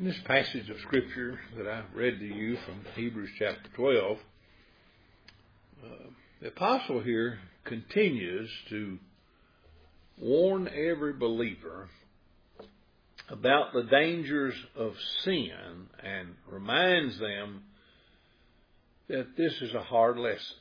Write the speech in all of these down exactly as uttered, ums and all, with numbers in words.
In this passage of Scripture that I read to you from Hebrews chapter twelve, uh, the apostle here continues to warn every believer about the dangers of sin and reminds them that this is a hard lesson.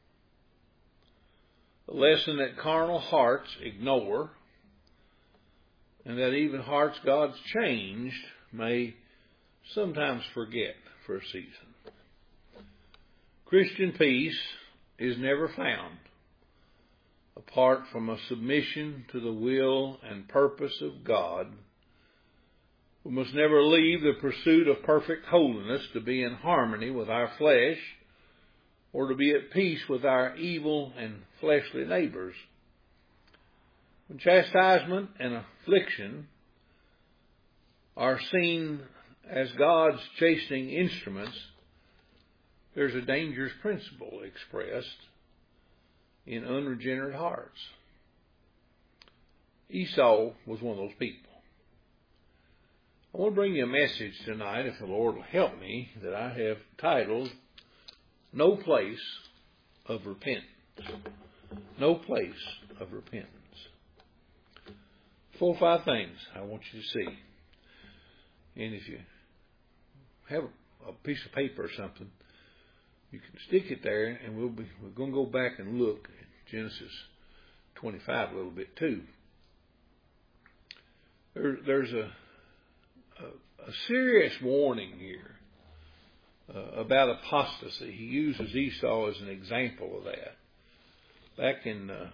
A lesson that carnal hearts ignore, and that even hearts God's changed may sometimes forget for a season. Christian peace is never found apart from a submission to the will and purpose of God. We must never leave the pursuit of perfect holiness to be in harmony with our flesh or to be at peace with our evil and fleshly neighbors. When chastisement and affliction are seen as God's chastening instruments, there's a dangerous principle expressed in unregenerate hearts. Esau was one of those people. I want to bring you a message tonight, if the Lord will help me, that I have titled, No Place of Repentance. No Place of Repentance. Four or five things I want you to see. And if you have a piece of paper or something, you can stick it there, and we'll be we're going to go back and look at Genesis twenty-five a little bit too. There, there's a, a a serious warning here uh, about apostasy. He uses Esau as an example of that. Back in uh,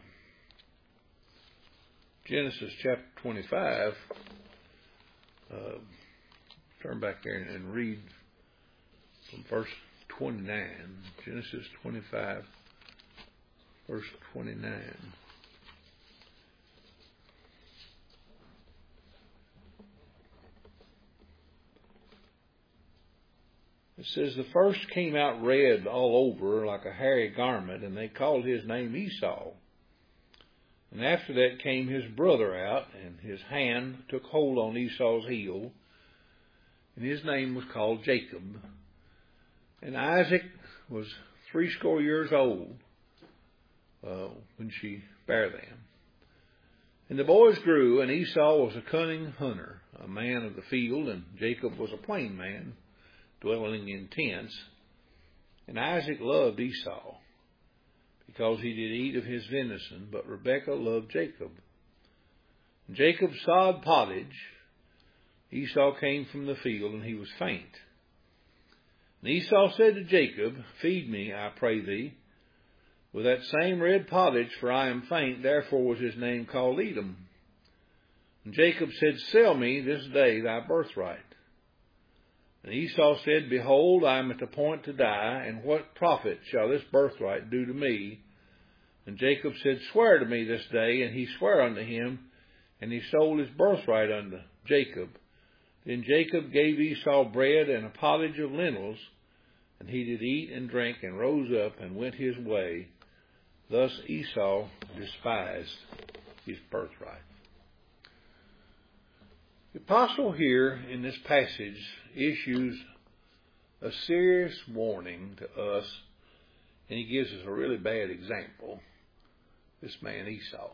Genesis chapter twenty-five. Uh, Turn back there and read from verse twenty-nine. Genesis twenty-five, verse twenty-nine. It says, the first came out red all over like a hairy garment, and they called his name Esau. And after that came his brother out, and his hand took hold on Esau's heel, and his name was called Jacob. And Isaac was threescore years old uh, when she bare them. And the boys grew, and Esau was a cunning hunter, a man of the field, and Jacob was a plain man, dwelling in tents. And Isaac loved Esau, because he did eat of his venison, but Rebekah loved Jacob. And Jacob sawed pottage. Esau came from the field, and he was faint. And Esau said to Jacob, feed me, I pray thee, with that same red pottage, for I am faint. Therefore was his name called Edom. And Jacob said, sell me this day thy birthright. And Esau said, behold, I am at the point to die, and what profit shall this birthright do to me? And Jacob said, swear to me this day. And he sware unto him, and he sold his birthright unto Jacob. Then Jacob gave Esau bread and a pottage of lentils, and he did eat and drink, and rose up and went his way. Thus Esau despised his birthright. The apostle here in this passage issues a serious warning to us, and he gives us a really bad example, this man Esau.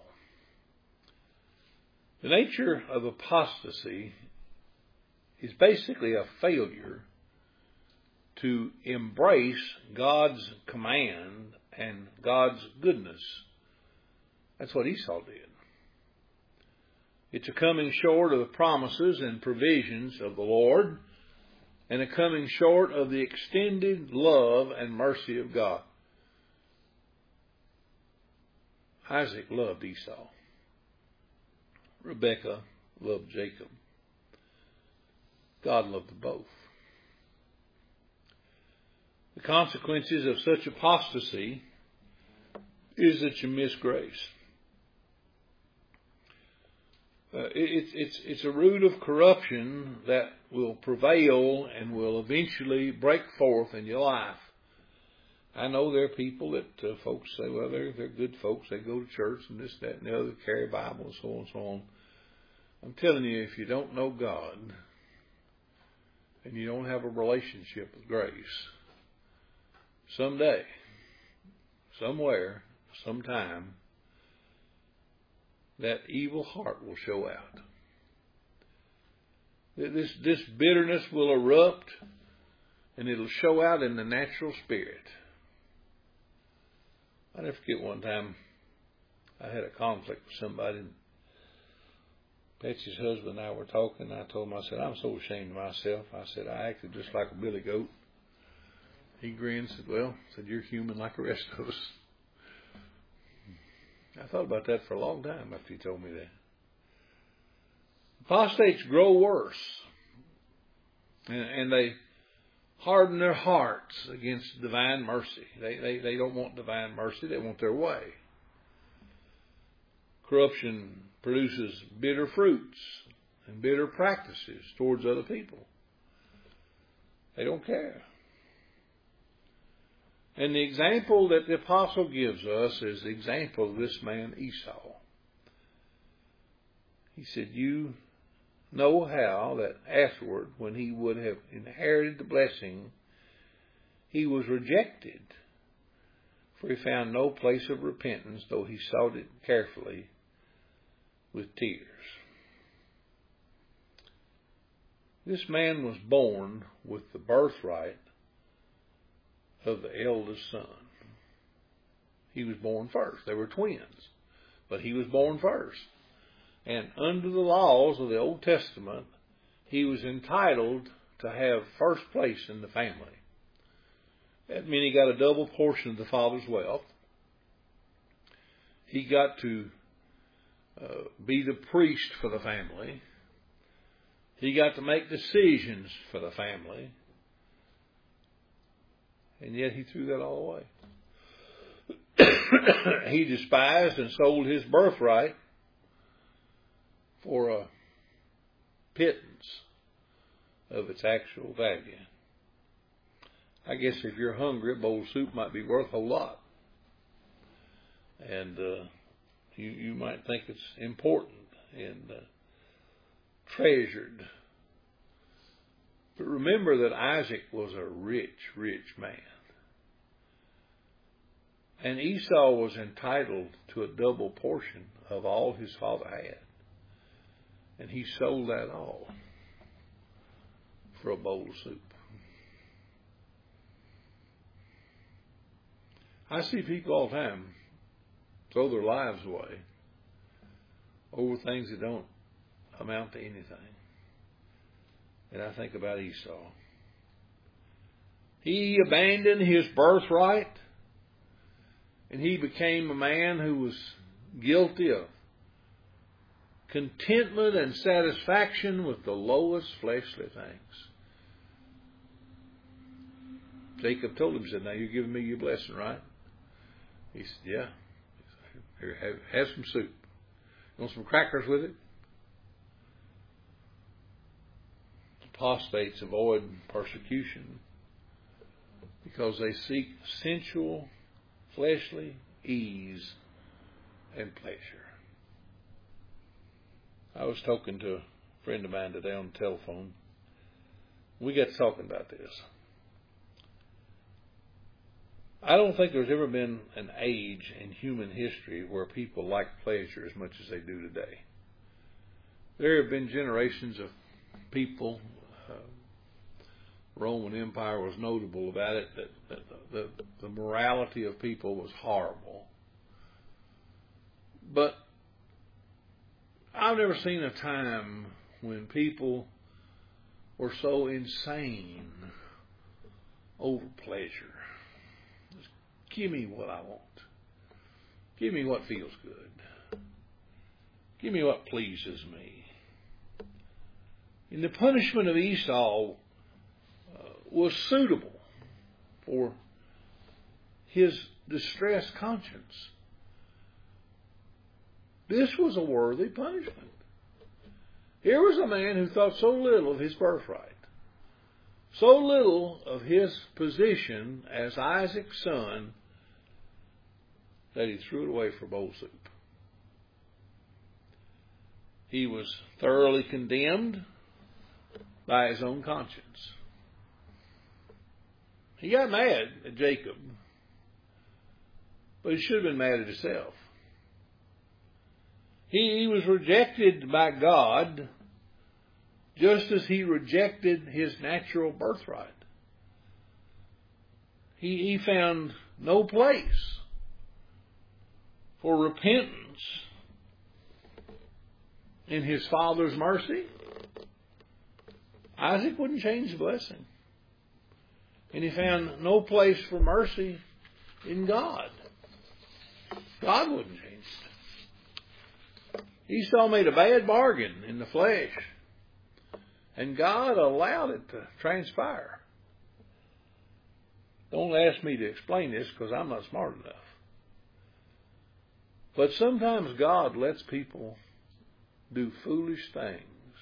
The nature of apostasy is basically a failure to embrace God's command and God's goodness. That's what Esau did. It's a coming short of the promises and provisions of the Lord, and a coming short of the extended love and mercy of God. Isaac loved Esau. Rebekah loved Jacob. God loved them both. The consequences of such apostasy is that you miss grace. Uh, it, it's, it's a root of corruption that will prevail and will eventually break forth in your life. I know there are people that uh, folks say, well, they're, they're good folks. They go to church and this, that, and the other, carry a Bible and so on and so on. I'm telling you, if you don't know God, and you don't have a relationship with grace, someday, somewhere, sometime, that evil heart will show out. This, this bitterness will erupt, and it'll show out in the natural spirit. I never forget one time I had a conflict with somebody. And Betsy's husband and I were talking. And I told him, I said, I'm so ashamed of myself. I said, I acted just like a billy goat. He grinned and said, well, said, you're human like the rest of us. I thought about that for a long time after he told me that. Apostates grow worse. And, and they harden their hearts against divine mercy. They, they, they don't want divine mercy. They want their way. Corruption produces bitter fruits and bitter practices towards other people. They don't care. And the example that the apostle gives us is the example of this man Esau. He said, you know how that afterward, when he would have inherited the blessing, he was rejected, for he found no place of repentance, though he sought it carefully with tears. This man was born with the birthright of the eldest son. He was born first. They were twins, but he was born first. And under the laws of the Old Testament, he was entitled to have first place in the family. That meant he got a double portion of the father's wealth. He got to uh, be the priest for the family. He got to make decisions for the family. And yet he threw that all away. He despised and sold his birthright for a pittance of its actual value. I guess if you're hungry, a bowl of soup might be worth a whole lot. And uh, you, you might think it's important and uh, treasured. But remember that Isaac was a rich, rich man. And Esau was entitled to a double portion of all his father had. And he sold that all for a bowl of soup. I see people all the time throw their lives away over things that don't amount to anything. And I think about Esau. He abandoned his birthright, and he became a man who was guilty of contentment and satisfaction with the lowest fleshly things. Jacob told him, said, now you're giving me your blessing, right? He said, yeah. Here, have, have some soup. You want some crackers with it? Apostates avoid persecution because they seek sensual, fleshly ease and pleasure. I was talking to a friend of mine today on the telephone. We got to talking about this. I don't think there's ever been an age in human history where people like pleasure as much as they do today. There have been generations of people. Uh, Roman Empire was notable about it, that, that the, the morality of people was horrible. But I've never seen a time when people were so insane over pleasure. Just give me what I want. Give me what feels good. Give me what pleases me. And the punishment of Esau uh, was suitable for his distressed conscience. This was a worthy punishment. Here was a man who thought so little of his birthright, so little of his position as Isaac's son, that he threw it away for bowl soup. He was thoroughly condemned by his own conscience. He got mad at Jacob, but he should have been mad at himself. He, he was rejected by God just as he rejected his natural birthright. He, he found no place for repentance in his father's mercy. Isaac wouldn't change the blessing. And he found no place for mercy in God. God wouldn't change it. Esau made a bad bargain in the flesh. And God allowed it to transpire. Don't ask me to explain this because I'm not smart enough. But sometimes God lets people do foolish things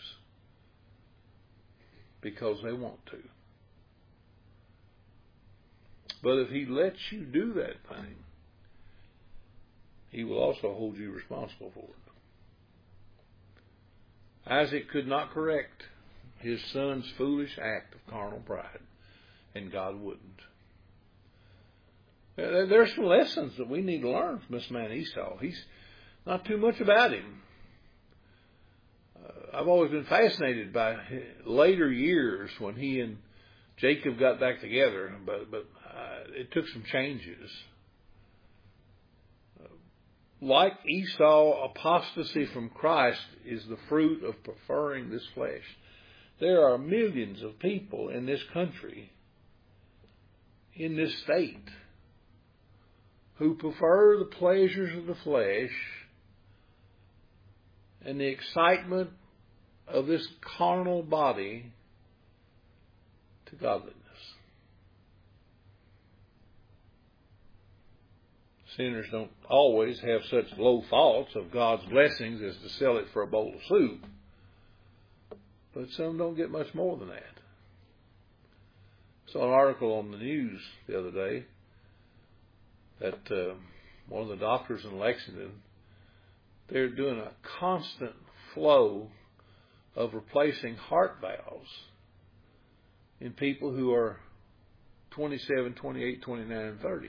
because they want to. But if he lets you do that thing, he will also hold you responsible for it. Isaac could not correct his son's foolish act of carnal pride, and God wouldn't. There's some lessons that we need to learn from this man Esau. He's not too much about him. Uh, I've always been fascinated by later years when he and Jacob got back together, but but uh, it took some changes. Uh, like Esau, apostasy from Christ is the fruit of preferring this flesh. There are millions of people in this country, in this state, who prefer the pleasures of the flesh and the excitement of this carnal body to godliness. Sinners don't always have such low thoughts of God's blessings as to sell it for a bowl of soup. But some don't get much more than that. I saw an article on the news the other day that uh, one of the doctors in Lexington, they're doing a constant flow of replacing heart valves in people who are twenty-seven, twenty-eight, twenty-nine, and thirty.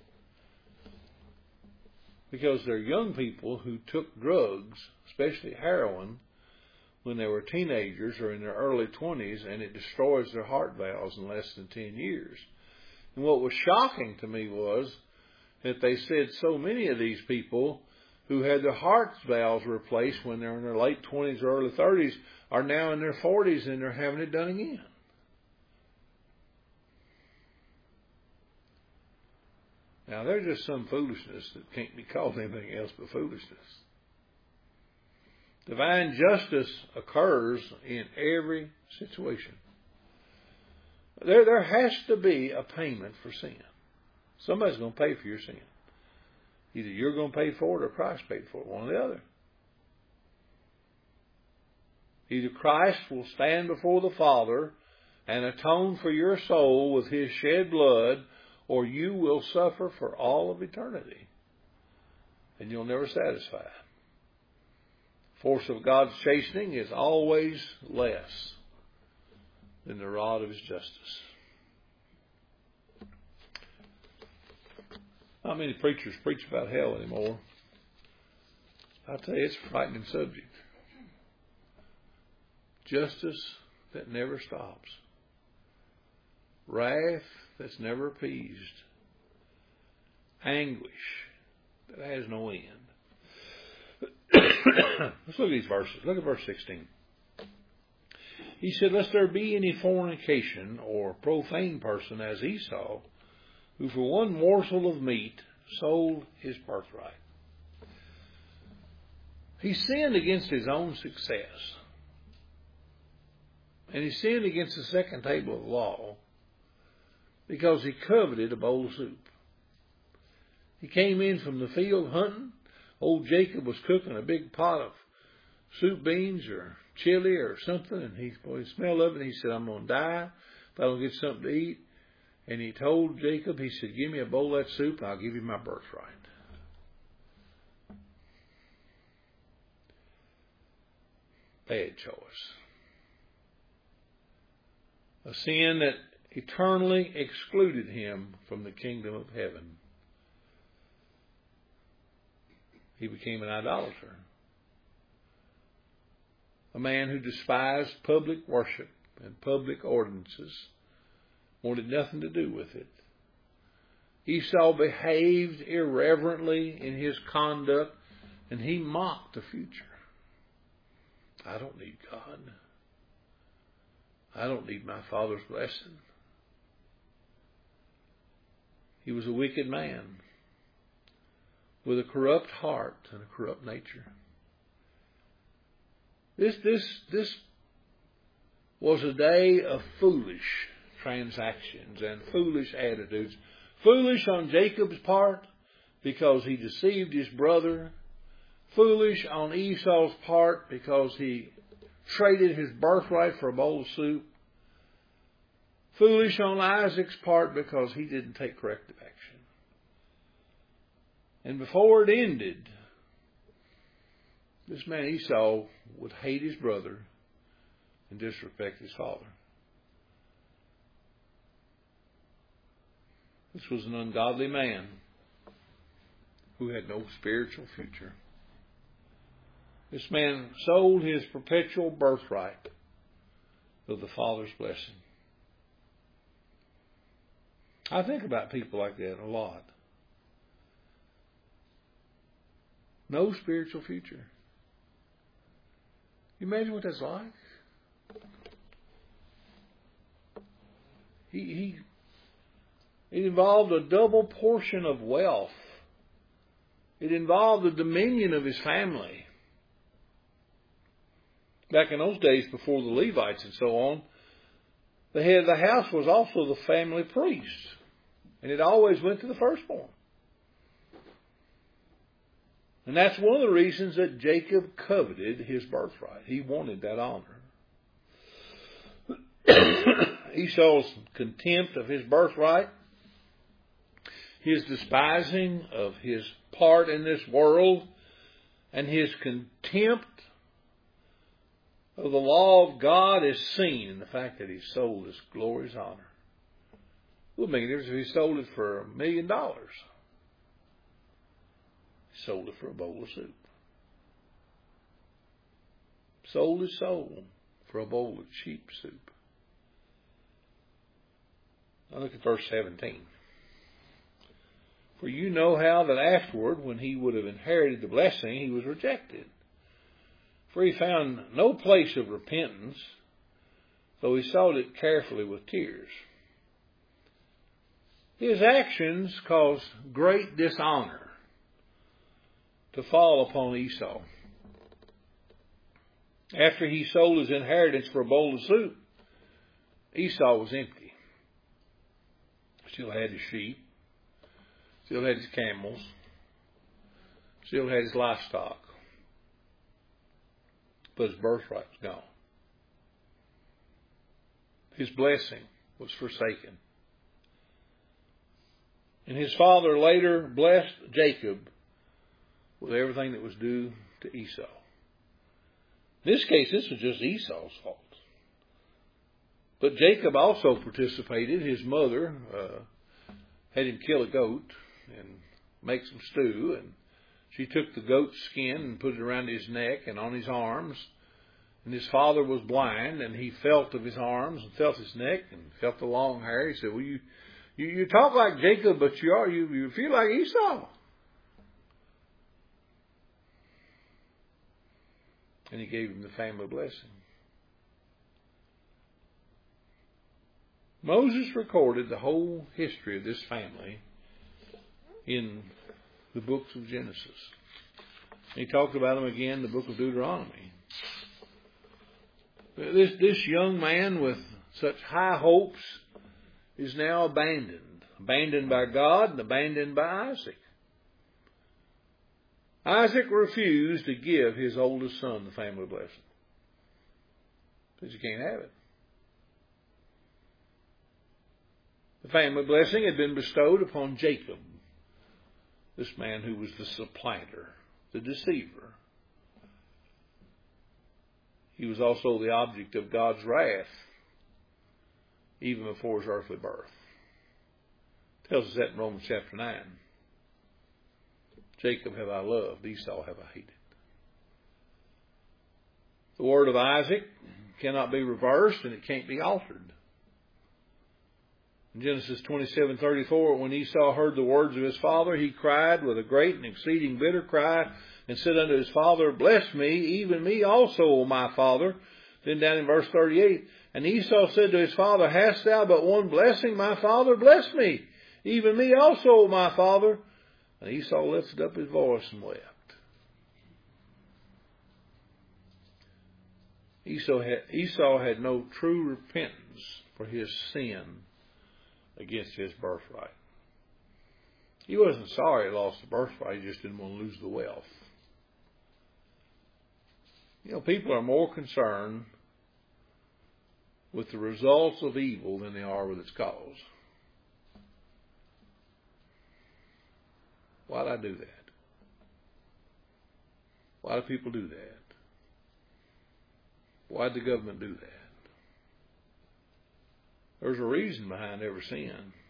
Because they're young people who took drugs, especially heroin, when they were teenagers or in their early twenties, and it destroys their heart valves in less than ten years. And what was shocking to me was that they said so many of these people who had their heart valves replaced when they're in their late twenties or early thirties are now in their forties and they're having it done again. Now, there's just some foolishness that can't be called anything else but foolishness. Divine justice occurs in every situation. There, there has to be a payment for sin. Somebody's going to pay for your sin. Either you're going to pay for it or Christ paid for it, one or the other. Either Christ will stand before the Father and atone for your soul with His shed blood, or you will suffer for all of eternity. And you'll never satisfy. The force of God's chastening is always less than the rod of His justice. Not many preachers preach about hell anymore. I tell you, it's a frightening subject. Justice that never stops. Wrath that's never appeased. Anguish that has no end. Let's look at these verses. Look at verse sixteen. He said, lest there be any fornication or profane person as Esau, who for one morsel of meat sold his birthright. He sinned against his own success. And he sinned against the second table of the law because he coveted a bowl of soup. He came in from the field hunting. Old Jacob was cooking a big pot of soup beans or chili or something, and he, boy, he smelled of it, and he said, I'm going to die if I don't get something to eat. And he told Jacob, he said, give me a bowl of that soup, and I'll give you my birthright. Bad choice. a sin that eternally excluded him from the kingdom of heaven. He became an idolater, a man who despised public worship and public ordinances, wanted nothing to do with it. Esau behaved irreverently in his conduct, and he mocked the future. I don't need God. I don't need my father's blessing. He was a wicked man with a corrupt heart and a corrupt nature. This, this, this was a day of foolish transactions and foolish attitudes. Foolish on Jacob's part because he deceived his brother. Foolish on Esau's part because he traded his birthright for a bowl of soup. Foolish on Isaac's part because he didn't take corrective action. And before it ended, this man Esau would hate his brother and disrespect his father. This was an ungodly man who had no spiritual future. This man sold his perpetual birthright of the Father's blessing. I think about people like that a lot. No spiritual future. You imagine what that's like? He, he, it involved a double portion of wealth. It involved the dominion of his family. Back in those days, before the Levites and so on, the head of the house was also the family priest. And it always went to the firstborn. And that's one of the reasons that Jacob coveted his birthright. He wanted that honor. Esau's contempt of his birthright, his despising of his part in this world, and his contempt of the law of God is seen in the fact that he sold his glorious honor. It would make a difference if he sold it for a million dollars. He sold it for a bowl of soup. Sold his soul for a bowl of cheap soup. Now look at verse seventeen. For you know how that afterward, when he would have inherited the blessing, he was rejected. For he found no place of repentance, though he sought it carefully with tears. His actions caused great dishonor to fall upon Esau. After he sold his inheritance for a bowl of soup, Esau was empty. Still had his sheep, still had his camels, still had his livestock, but his birthright was gone. His blessing was forsaken. And his father later blessed Jacob with everything that was due to Esau. In this case, this was just Esau's fault. But Jacob also participated. His mother uh, had him kill a goat and make some stew. And she took the goat's skin and put it around his neck and on his arms. And his father was blind, and he felt of his arms and felt his neck and felt the long hair. He said, well, you, you, you talk like Jacob, but you are you, you feel like Esau. And he gave him the family blessing. Moses recorded the whole history of this family in the books of Genesis. He talked about them again in the book of Deuteronomy. This, this young man with such high hopes is now abandoned. Abandoned by God and abandoned by Isaac. Isaac refused to give his oldest son the family blessing. Because you can't have it. The family blessing had been bestowed upon Jacob, this man who was the supplanter, the deceiver. He was also the object of God's wrath even before his earthly birth. It tells us that in Romans chapter nine. Jacob have I loved, Esau have I hated. The word of Isaac cannot be reversed and it can't be altered. In Genesis twenty-seven thirty-four, when Esau heard the words of his father, he cried with a great and exceeding bitter cry, and said unto his father, Bless me, even me also, O my father. Then down in verse thirty-eight, and Esau said to his father, Hast thou but one blessing, my father? Bless me, even me also, O my father. And Esau lifted up his voice and wept. Esau had, Esau had no true repentance for his sin against his birthright. He wasn't sorry he lost the birthright, he just didn't want to lose the wealth. You know, people are more concerned with the results of evil than they are with its cause. Why did I do that? Why do people do that? Why did the government do that? There's a reason behind every sin.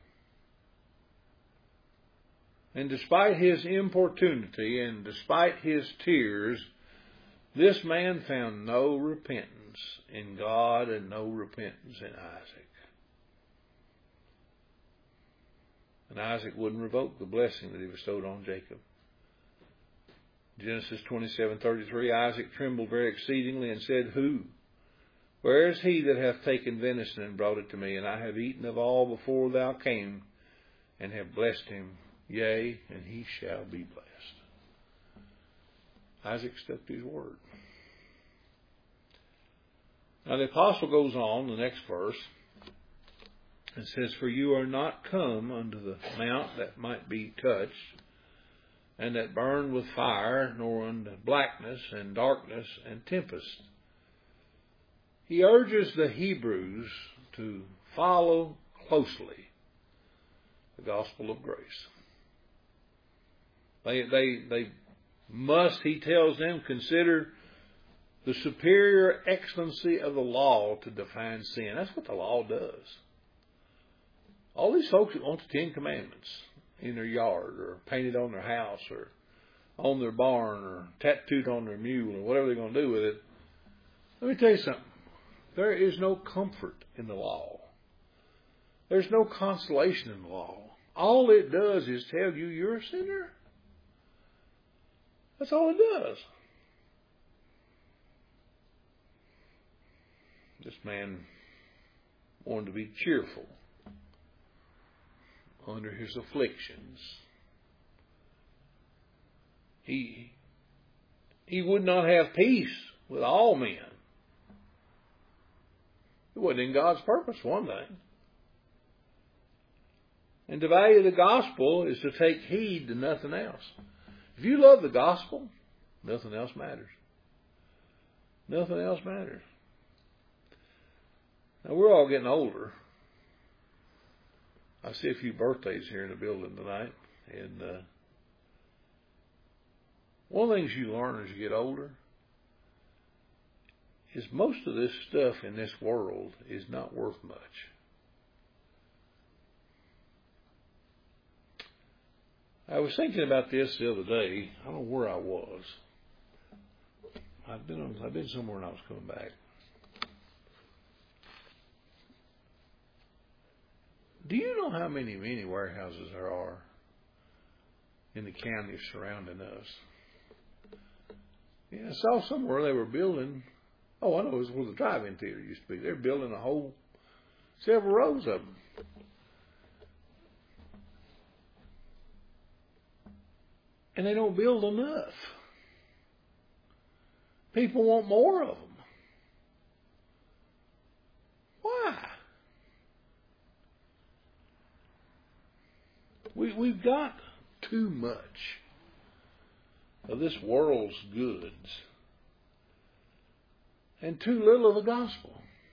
And despite his importunity and despite his tears, this man found no repentance in God and no repentance in Isaac. And Isaac wouldn't revoke the blessing that he bestowed on Jacob. Genesis twenty-seven thirty-three, Isaac trembled very exceedingly and said, Who? Where is he that hath taken venison and brought it to me? And I have eaten of all before thou came, and have blessed him. Yea, and he shall be blessed. Isaac stuck to his word. Now the apostle goes on, the next verse, and says, For you are not come unto the mount that might be touched, and that burned with fire, nor unto blackness and darkness and tempest. He urges the Hebrews to follow closely the gospel of grace. They, they, they must, he tells them, consider the superior excellency of the law to define sin. That's what the law does. All these folks that want the Ten Commandments in their yard, or painted on their house, or on their barn, or tattooed on their mule, or whatever they're going to do with it, let me tell you something. There is no comfort in the law. There's no consolation in the law. All it does is tell you you're a sinner. That's all it does. This man wanted to be cheerful under his afflictions. He, he would not have peace with all men. It wasn't in God's purpose, one thing. And to value the gospel is to take heed to nothing else. If you love the gospel, nothing else matters. Nothing else matters. Now, we're all getting older. I see a few birthdays here in the building tonight. And uh, one of the things you learn as you get older is most of this stuff in this world is not worth much. I was thinking about this the other day. I don't know where I was. I've been on, I've been somewhere and I was coming back. Do you know how many mini warehouses there are in the counties surrounding us? Yeah, I saw somewhere they were building. Oh, I know, it was where the drive-in theater used to be. They're building a whole several rows of them. And they don't build enough. People want more of them. Why? We, we've got too much of this world's goods and too little of the gospel.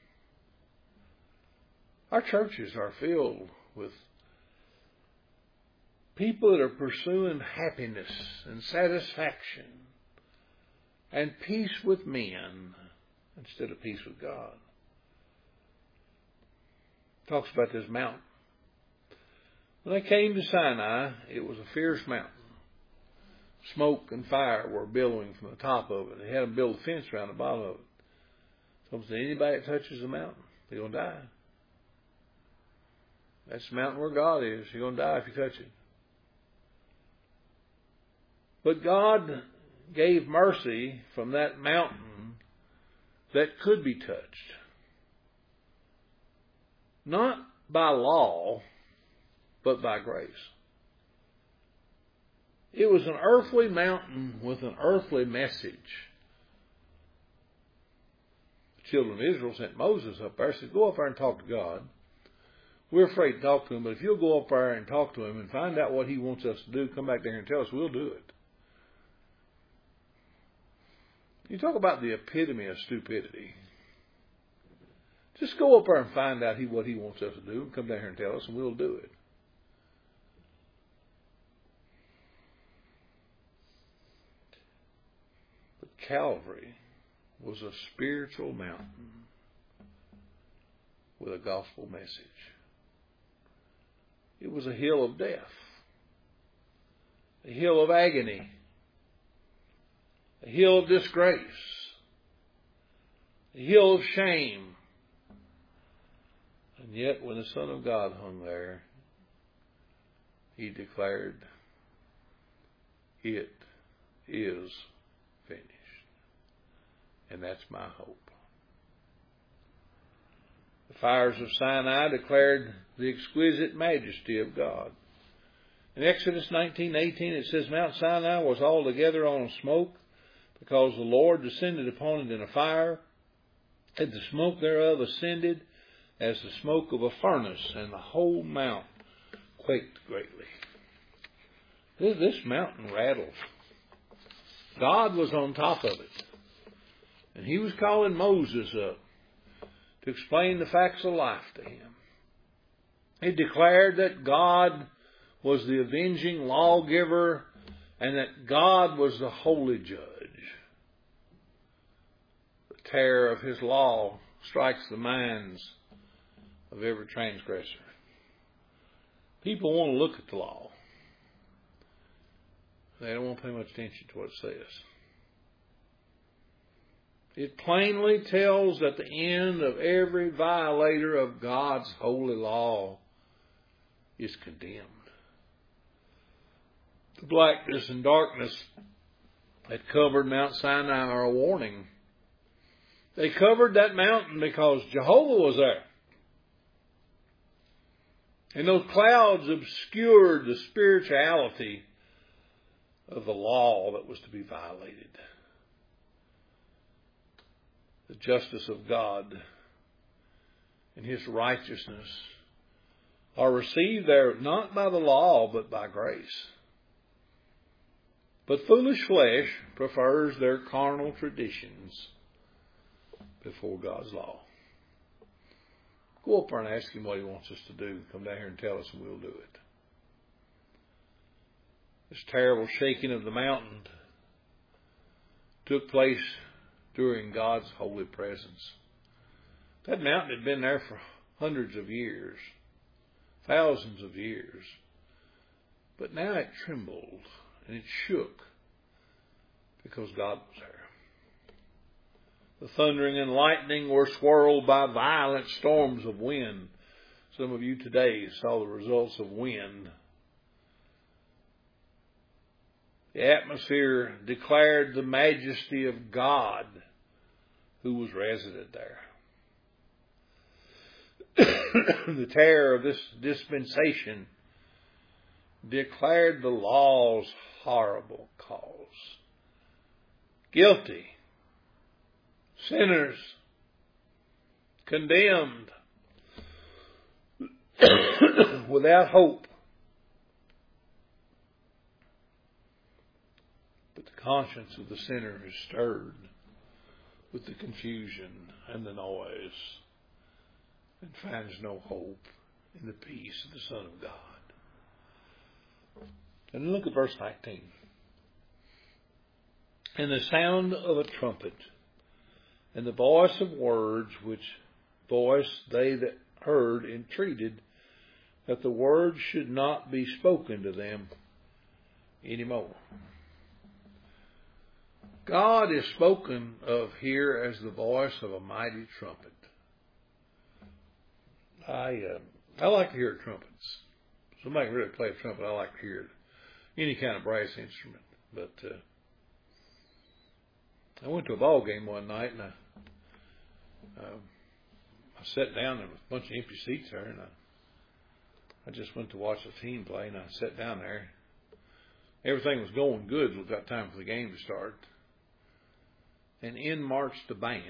Our churches are filled with people that are pursuing happiness and satisfaction and peace with men instead of peace with God. Talks about this mountain. When they came to Sinai, it was a fierce mountain. Smoke and fire were billowing from the top of it. They had them build a fence around the bottom of it. So said, anybody that touches the mountain, they're going to die. That's the mountain where God is. You're going to die if you touch it. But God gave mercy from that mountain that could be touched. Not by law, but by grace. It was an earthly mountain with an earthly message. The children of Israel sent Moses up there and said, go up there and talk to God. We're afraid to talk to him, but if you'll go up there and talk to him and find out what he wants us to do, come back there and tell us, we'll do it. You talk about the epitome of stupidity. Just go up there and find out he, what he wants us to do, and come down here and tell us, and we'll do it. But Calvary was a spiritual mountain with a gospel message. It was a hill of death, a hill of agony, a hill of disgrace, a hill of shame. And yet, when the Son of God hung there, he declared, it is finished. And that's my hope. The fires of Sinai declared the exquisite majesty of God. In Exodus nineteen eighteen it says, Mount Sinai was altogether on smoke, because the Lord descended upon it in a fire, and the smoke thereof ascended as the smoke of a furnace, and the whole mount quaked greatly. This, this mountain rattled. God was on top of it. And he was calling Moses up to explain the facts of life to him. He declared that God was the avenging lawgiver and that God was the holy judge. The terror of his law strikes the minds of every transgressor. People want to look at the law. They don't want to pay much attention to what it says. It plainly tells that the end of every violator of God's holy law is condemned. The blackness and darkness that covered Mount Sinai are a warning. They covered that mountain because Jehovah was there. And those clouds obscured the spirituality of the law that was to be violated. The justice of God and his righteousness are received there not by the law but by grace. But foolish flesh prefers their carnal traditions before God's law. Go up there and ask him what he wants us to do. Come down here and tell us and we'll do it. This terrible shaking of the mountain took place during God's holy presence. That mountain had been there for hundreds of years, thousands of years. But now it trembled and it shook because God was there. The thundering and lightning were swirled by violent storms of wind. Some of you today saw the results of wind. The atmosphere declared the majesty of God who was resident there. The terror of this dispensation declared the law's horrible cause. Guilty, sinners, condemned, without hope. But the conscience of the sinner is stirred with the confusion and the noise and finds no hope in the peace of the Son of God. And look at verse nineteen. And the sound of a trumpet, and the voice of words, which voice they that heard entreated that the word should not be spoken to them anymore. God is spoken of here as the voice of a mighty trumpet. I uh, I like to hear trumpets. Somebody can really play a trumpet. I like to hear any kind of brass instrument. But uh, I went to a ball game one night, and I, uh, I sat down. There was a bunch of empty seats there, and I, I just went to watch the team play, and I sat down there. Everything was going good. It got time for the game to start. And in marched the band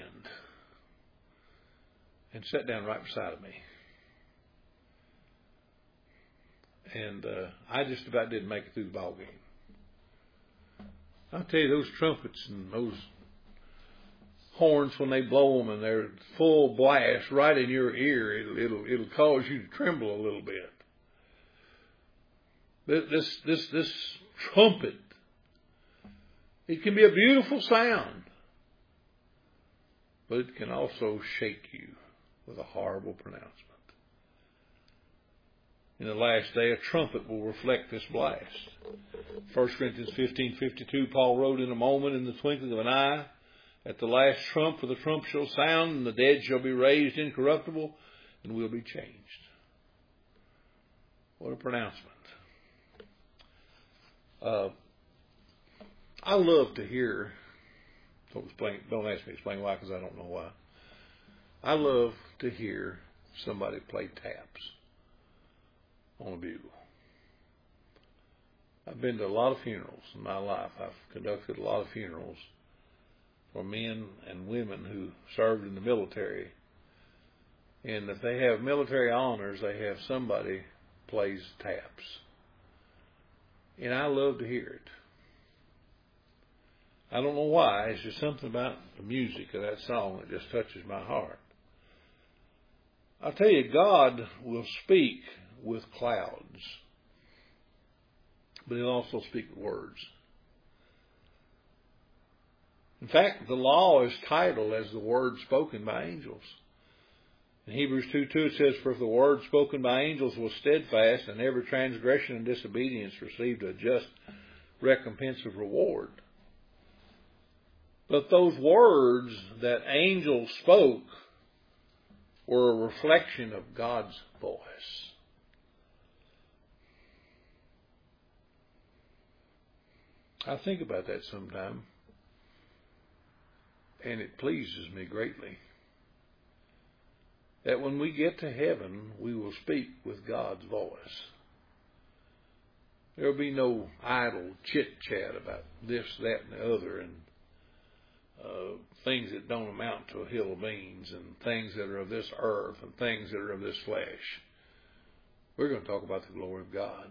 and sat down right beside of me. And uh, I just about didn't make it through the ball game. I'll tell you, those trumpets and those horns, when they blow them and they're full blast right in your ear, it'll it'll, it'll cause you to tremble a little bit. This this this trumpet, it can be a beautiful sound, but it can also shake you with a horrible pronouncement. In the last day, a trumpet will reflect this blast. First Corinthians fifteen fifty-two, Paul wrote, in a moment, in the twinkling of an eye, at the last trump, for the trump shall sound, and the dead shall be raised incorruptible, and will be changed. What a pronouncement. Uh, I love to hear, don't, explain, don't ask me to explain why, because I don't know why. I love to hear somebody play taps on a bugle. I've been to a lot of funerals in my life. I've conducted a lot of funerals for men and women who served in the military. And if they have military honors, they have somebody plays taps. And I love to hear it. I don't know why. It's just something about the music of that song that just touches my heart. I'll tell you, God will speak with clouds, but He'll also speak with words. In fact, the law is titled as the word spoken by angels. In Hebrews two two it says, for if the word spoken by angels was steadfast, and every transgression and disobedience received a just recompense of reward. But those words that angels spoke were a reflection of God's voice. I think about that sometime, and it pleases me greatly that when we get to heaven, we will speak with God's voice. There will be no idle chit-chat about this, that, and the other, and uh, things that don't amount to a hill of beans, and things that are of this earth, and things that are of this flesh. We're going to talk about the glory of God.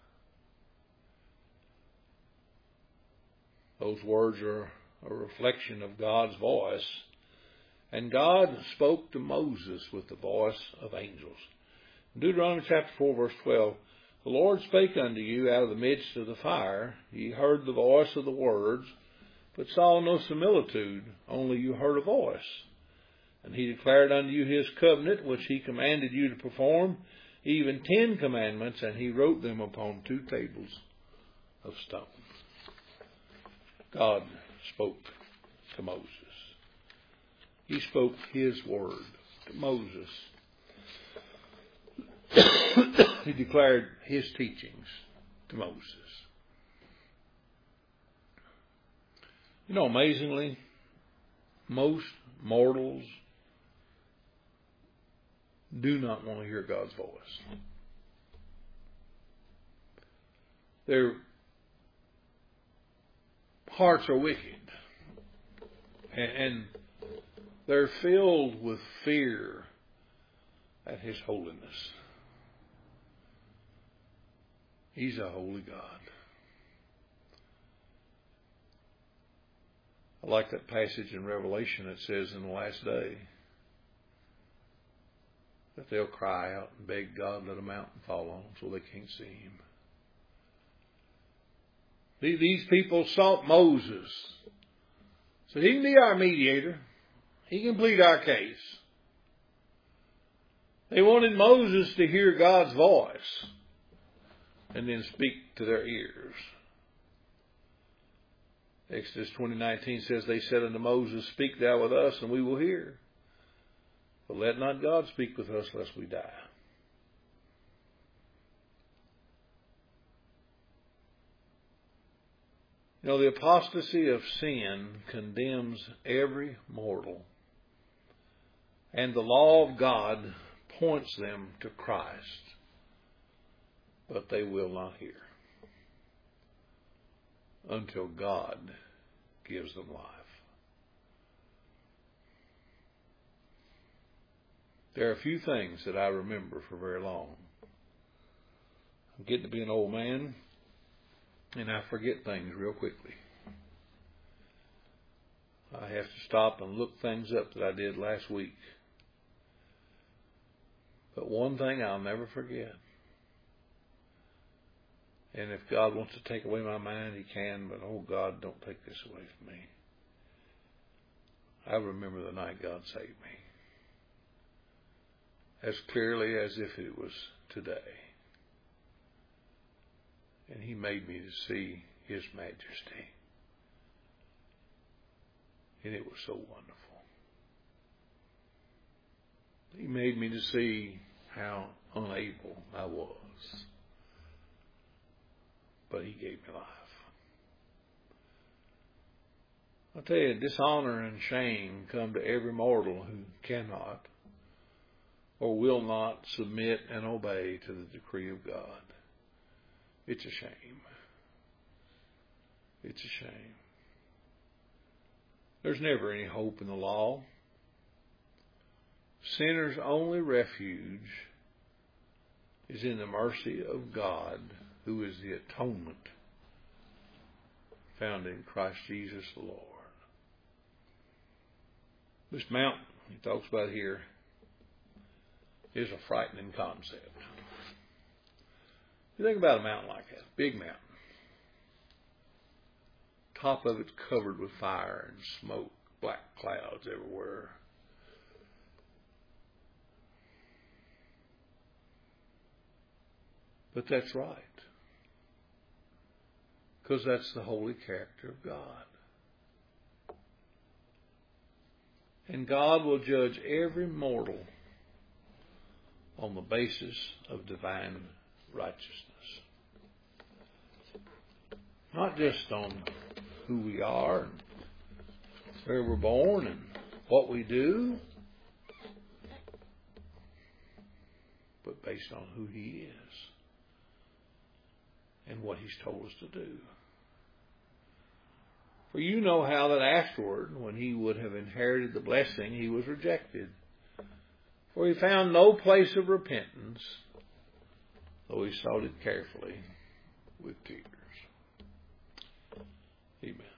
Those words are a reflection of God's voice. And God spoke to Moses with the voice of angels. In Deuteronomy chapter four, verse twelve, the Lord spake unto you out of the midst of the fire. Ye heard the voice of the words, but saw no similitude, only you heard a voice. And He declared unto you His covenant, which He commanded you to perform, even ten commandments, and He wrote them upon two tables of stone. God spoke to Moses. He spoke His word to Moses. He declared His teachings to Moses. You know, amazingly, most mortals do not want to hear God's voice. Their hearts are wicked, and they're filled with fear at His holiness. He's a holy God. I like that passage in Revelation that says in the last day that they'll cry out and beg God, let a mountain fall on them so they can't see Him. These people sought Moses. So he can be our mediator. He can plead our case. They wanted Moses to hear God's voice and then speak to their ears. Exodus twenty nineteen says, they said unto Moses, speak thou with us, and we will hear. But let not God speak with us, lest we die. You know, the apostasy of sin condemns every mortal. And the law of God points them to Christ. But they will not hear until God gives them life. There are a few things that I remember for very long. I'm getting to be an old man, and I forget things real quickly. I have to stop and look things up that I did last week. But one thing I'll never forget. And if God wants to take away my mind, He can, but oh God, don't take this away from me. I remember the night God saved me. As clearly as if it was today. And He made me to see His majesty. And it was so wonderful. He made me to see how unable I was. But He gave me life. I tell you, dishonor and shame come to every mortal who cannot or will not submit and obey to the decree of God. It's a shame. It's a shame. There's never any hope in the law. Sinners' only refuge is in the mercy of God, who is the atonement found in Christ Jesus the Lord. This mountain he talks about here is a frightening concept. You think about a mountain like that, big mountain. Top of it's covered with fire and smoke, black clouds everywhere. But that's right. Because that's the holy character of God. And God will judge every mortal on the basis of divine righteousness. Not just on who we are and where we're born and what we do, but based on who He is and what He's told us to do. For you know how that afterward, when He would have inherited the blessing, He was rejected. For He found no place of repentance, though He sought it carefully with tears. Amen.